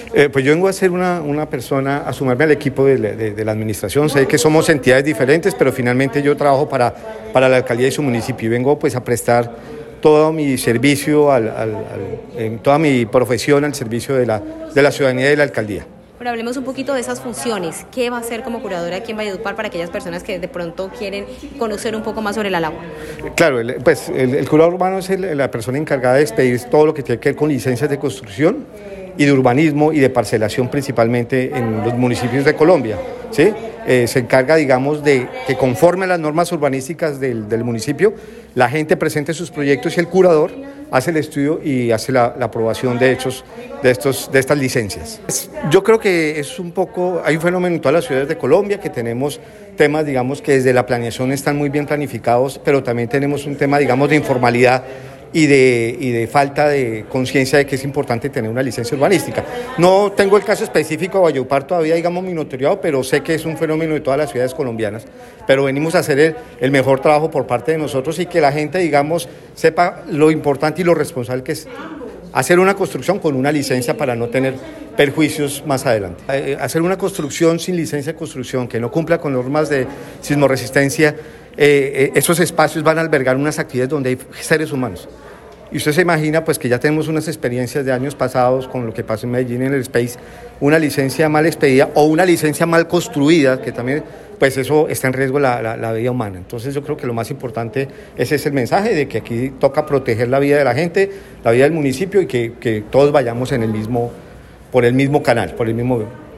Pues yo vengo a ser una persona, a sumarme al equipo de la administración. Sé que somos entidades diferentes, pero finalmente yo trabajo para la alcaldía y su municipio y vengo pues a prestar todo mi servicio, toda mi profesión al servicio de la ciudadanía y de la alcaldía. Pero hablemos un poquito de esas funciones. ¿Qué va a hacer como curadora aquí en Valledupar para aquellas personas que de pronto quieren conocer un poco más sobre la labor? Claro, el curador urbano es la persona encargada de expedir todo lo que tiene que ver con licencias de construcción y de urbanismo y de parcelación principalmente en los municipios de Colombia, ¿sí? Se encarga, digamos, de que conforme a las normas urbanísticas del municipio, la gente presente sus proyectos y el curador hace el estudio y hace la aprobación de estas licencias. Yo creo que es un poco, hay un fenómeno en todas las ciudades de Colombia que tenemos temas, digamos, que desde la planeación están muy bien planificados, pero también tenemos un tema, digamos, de informalidad y de falta de conciencia de que es importante tener una licencia urbanística. No tengo el caso específico de Valledupar todavía, digamos, monitoreado, pero sé que es un fenómeno de todas las ciudades colombianas. Pero venimos a hacer el mejor trabajo por parte de nosotros y que la gente, digamos, sepa lo importante y lo responsable que es hacer una construcción con una licencia para no tener perjuicios más adelante. Hacer una construcción sin licencia de construcción que no cumpla con normas de sismoresistencia, esos espacios van a albergar unas actividades donde hay seres humanos. Y usted se imagina pues que ya tenemos unas experiencias de años pasados con lo que pasó en Medellín en el Space, una licencia mal expedida o una licencia mal construida, que también pues eso está en riesgo la vida humana. Entonces yo creo que lo más importante ese es el mensaje de que aquí toca proteger la vida de la gente, la vida del municipio y que todos vayamos por el mismo canal, por el mismo